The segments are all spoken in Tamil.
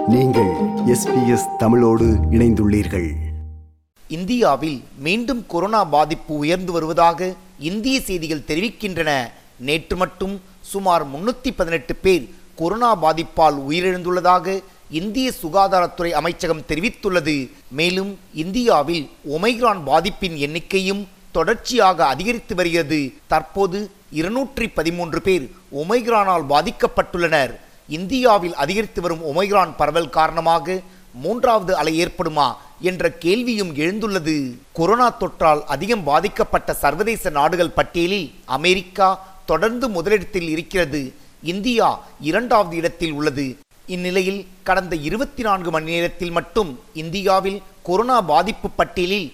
நீங்கள் SBS தமிழோடு இணைந்துள்ளீர்கள். இந்தியாவில் மீண்டும் கொரோனா பாதிப்பு உயர்ந்து வருவதாக இந்திய செய்திகள் தெரிவிக்கின்றன. நேற்று மட்டும் சுமார் 318 பேர் கொரோனா பாதிப்பால் உயிரிழந்துள்ளதாக இந்திய சுகாதாரத்துறை அமைச்சகம் தெரிவித்துள்ளது. மேலும் இந்தியாவில் ஒமைக்ரான் பாதிப்பின் எண்ணிக்கையும் தொடர்ச்சியாக அதிகரித்து வருகிறது. தற்போது 213 பேர் ஒமைக்ரானால் பாதிக்கப்பட்டுள்ளனர். இந்தியாவில் அதிகரித்து வரும் ஒமைக்ரான் பரவல் காரணமாக மூன்றாவது அலை ஏற்படுமா என்ற கேள்வியும் எழுந்துள்ளது. கொரோனா தொற்றால் அதிகம் பாதிக்கப்பட்ட சர்வதேச நாடுகள் பட்டியலில் அமெரிக்கா தொடர்ந்து முதலிடத்தில் இருக்கிறது. இந்தியா 2வது இடத்தில் உள்ளது. இந்நிலையில் கடந்த 24 மணி நேரத்தில் மட்டும் இந்தியாவில் கொரோனா பாதிப்பு பட்டியலில்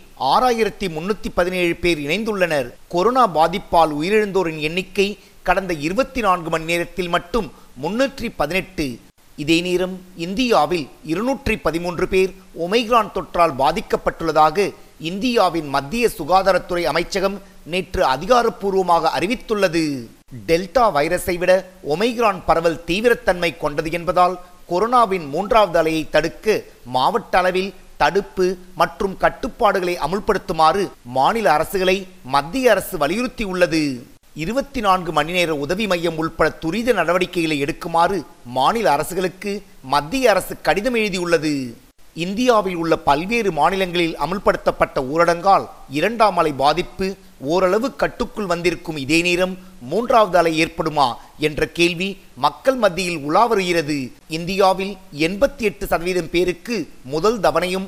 6317 பேர் இணைந்துள்ளனர். கொரோனா பாதிப்பால் உயிரிழந்தோரின் எண்ணிக்கை கடந்த 24 மணி நேரத்தில் மட்டும் 318. இதே நேரம் இந்தியாவில் 213 பேர் ஒமைக்ரான் தொற்றால் பாதிக்கப்பட்டுள்ளதாக இந்தியாவின் மத்திய சுகாதாரத்துறை அமைச்சகம் நேற்று அதிகாரப்பூர்வமாக அறிவித்துள்ளது. டெல்டா வைரஸை விட ஒமைக்ரான் பரவல் தீவிரத்தன்மை கொண்டது என்பதால் கொரோனாவின் 3வது அலையை தடுக்க மாவட்ட அளவில் தடுப்பு மற்றும் கட்டுப்பாடுகளை அமுல்படுத்துமாறு மாநில அரசுகளை மத்திய அரசு வலியுறுத்தியுள்ளது. 24 மணி நேர உதவி மையம் உள்பட துரித நடவடிக்கைகளை எடுக்குமாறு மாநில அரசுகளுக்கு மத்திய அரசு கடிதம் எழுதியுள்ளது. இந்தியாவில் உள்ள பல்வேறு மாநிலங்களில் அமுல்படுத்தப்பட்ட ஊரடங்கால் 2ஆம் அலை பாதிப்பு ஓரளவு கட்டுக்குள் வந்திருக்கும் இதே நேரம் 3வது அலை ஏற்படுமா என்ற கேள்வி மக்கள் மத்தியில் உலா வருகிறது. இந்தியாவில் 88% பேருக்கு முதல் தவணையும்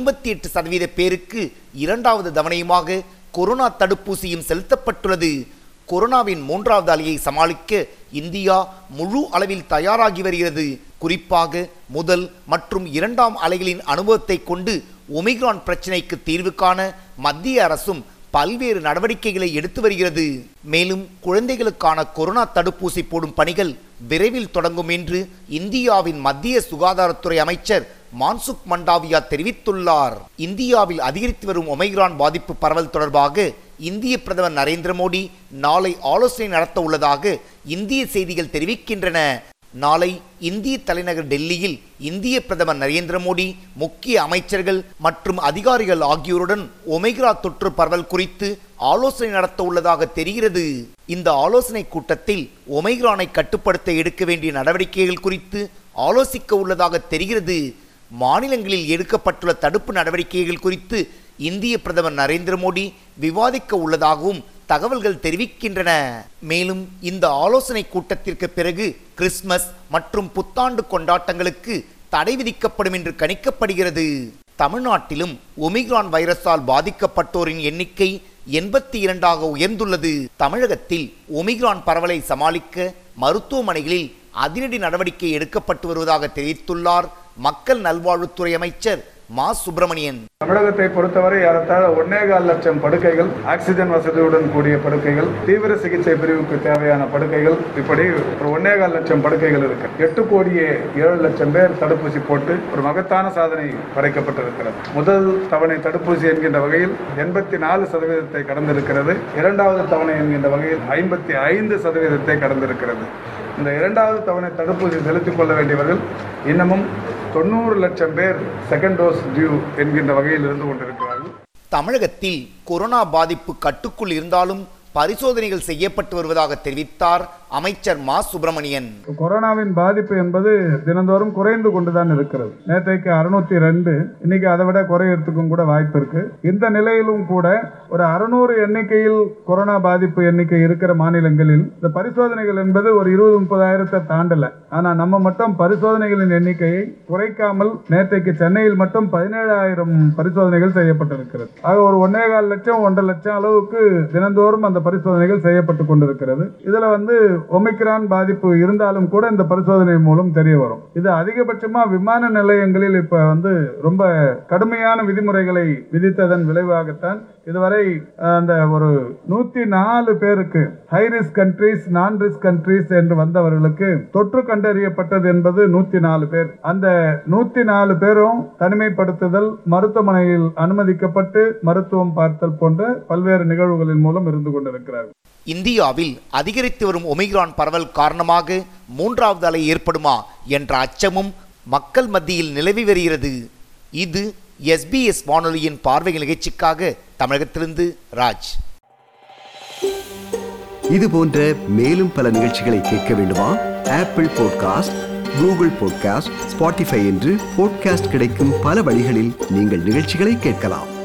58% பேருக்கு 2வது தவணையுமாக கொரோனா தடுப்பூசியும் செலுத்தப்பட்டுள்ளது. கொரோனாவின் 3வது அலையை சமாளிக்க இந்தியா முழு அளவில் தயாராகி வருகிறது. குறிப்பாக முதல் மற்றும் 2ஆம் அலைகளின் அனுபவத்தை கொண்டு ஒமிக்ரான் பிரச்சினைக்கு தீர்வு காண மத்திய அரசும் பல்வேறு நடவடிக்கைகளை எடுத்து வருகிறது. மேலும் குழந்தைகளுக்கான கொரோனா தடுப்பூசி போடும் பணிகள் விரைவில் தொடங்கும் என்று இந்தியாவின் மத்திய சுகாதாரத்துறை அமைச்சர் மான்சுக் மண்டாவியா தெரிவித்துள்ளார். இந்தியாவில் அதிகரித்து வரும் ஒமைக்ரான் பாதிப்பு பரவல் தொடர்பாக இந்திய பிரதமர் நரேந்திர மோடி நாளை ஆலோசனை நடத்த உள்ளதாக இந்திய செய்திகள் தெரிவிக்கின்றன. நாளை இந்திய தலைநகர் டெல்லியில் இந்திய பிரதமர் நரேந்திர மோடி முக்கிய அமைச்சர்கள் மற்றும் அதிகாரிகள் ஆகியோருடன் ஒமைக்ரா தொற்று பரவல் குறித்து ஆலோசனை நடத்த உள்ளதாக தெரிகிறது. இந்த ஆலோசனை கூட்டத்தில் ஒமைக்ரானை கட்டுப்படுத்த எடுக்க வேண்டிய நடவடிக்கைகள் குறித்து ஆலோசிக்க உள்ளதாக தெரிகிறது. மாநிலங்களில் எடுக்கப்பட்டுள்ள தடுப்பு நடவடிக்கைகள் குறித்து இந்திய பிரதமர் நரேந்திர மோடி விவாதிக்க உள்ளதாகவும் தகவல்கள் தெரிவிக்கின்றன. மேலும் இந்த ஆலோசனை கூட்டத்திற்கு பிறகு கிறிஸ்துமஸ் மற்றும் புத்தாண்டு கொண்டாட்டங்களுக்கு தடை விதிக்கப்படும் என்று கணிக்கப்படுகிறது. தமிழ்நாட்டிலும் ஒமிக்ரான் வைரஸால் பாதிக்கப்பட்டோரின் எண்ணிக்கை 82ஆக உயர்ந்துள்ளது. தமிழகத்தில் ஒமிக்ரான் பரவலை சமாளிக்க மருத்துவமனைகளில் அதிரடி நடவடிக்கை எடுக்கப்பட்டு வருவதாக தெரிவித்துள்ளார் மக்கள் நல்வாழ்வுத்துறை அமைச்சர் மா. சுப்பிரமணியன். தமிழகத்தை பொறுத்தவரை ஏறத்தாழ 1.25 லட்சம் படுக்கைகள், ஆக்சிஜன் வசதியுடன் கூடிய படுக்கைகள், தீவிர சிகிச்சை பிரிவுக்கு தேவையான படுக்கைகள், இப்படி ஒரு 1.25 லட்சம் படுக்கைகள் இருக்கு. 8,07,00,000 பேர் தடுப்பூசி போட்டு ஒரு மகத்தான சாதனை படைக்கப்பட்டிருக்கிறது. முதல் தவணை தடுப்பூசி என்கின்ற வகையில் 84% கடந்திருக்கிறது. 2வது தவணை என்கின்ற வகையில் 55% கடந்திருக்கிறது. இந்த 2வது தவணை தடுப்பூசி செலுத்திக் கொள்ள வேண்டியவர்கள் இன்னமும் 90 லட்சம் பேர் செகண்ட் டோஸ் டியூ என்கின்ற வகையில் இருந்து கொண்டிருக்கிறார்கள். தமிழகத்தில் கொரோனா பாதிப்பு கட்டுக்குள் இருந்தாலும் பரிசோதனைகள் செய்யப்பட்டு வருவதாக தெரிவித்தார் அமைச்சர் மா. சுப்பிரமணியன். கொரோனாவின் பாதிப்பு என்பது தினந்தோறும் குறைந்து கொண்டுதான் இருக்கிறது. நேற்றைக்கு 602, இன்னைக்கு அதை விட குறையறதுக்கும் கூட வாய்ப்பு இருக்கு. இந்த நிலையிலும் கூட ஒரு 600 எண்ணிக்கையில் கொரோனா பாதிப்பு எண்ணிக்கை இருக்கிற மாநிலங்களில் இந்த பரிசோதனைகள் என்பது ஒரு 20-30 தாண்டல. ஆனா நம்ம மட்டும் பரிசோதனைகளின் எண்ணிக்கையை குறைக்காமல் நேற்றைக்கு சென்னையில் மட்டும் 17,000 பரிசோதனைகள் செய்யப்பட்டிருக்கிறது. ஆக ஒரு 1.25 லட்சம் 1.5 லட்சம் அளவுக்கு தினந்தோறும் அந்த பரிசோதனைகள் செய்யப்பட்டு கொண்டிருக்கிறது. இதுல ஒமிக்ரான் பாதிப்பு இருந்தாலும் கூட இந்த பரிசோதனை மூலம் தெரிய வரும். இது அதிகபட்சமா விமான நிலையங்களில் இப்ப ரொம்ப கடுமையான விதிமுறைகளை விதித்ததன் விளைவாகத்தான் இதுவரை அந்த ஒரு 104 பேருக்கு ஹை ரிஸ்க் கண்ட்ரீஸ், நான் ரிஸ்க் கண்ட்ரீஸ் என்று வந்தவர்களுக்கு தொற்று கண்டறியப்பட்டது என்பது 104 பேர். அந்த 104 பேரும் தனிமைப்படுத்துதல், மருத்துவமனையில் அனுமதிக்கப்பட்டு மருத்துவம் பார்த்தல் போன்ற பல்வேறு நிகழ்வுகளின் மூலம் இருந்து கொண்டிருக்கிறார்கள். இந்தியாவில் அதிகரித்து வரும் ஒமிக்ரான் பரவல் காரணமாக மூன்றாவது அலை ஏற்படுமா என்ற அச்சமும் மக்கள் மத்தியில் நிலவி வருகிறது. இது SBS வானொலியின் பார்வை நிகழ்ச்சிக்காக தமிழகத்திலிருந்து ராஜ். இது போன்ற மேலும் பல நிகழ்ச்சிகளை கேட்க வேண்டுமா? Apple podcast, Google podcast, Spotify என்று பாட்காஸ்ட் கிடைக்கும் பல வழிகளில் நீங்கள் நிகழ்ச்சிகளை கேட்கலாம்.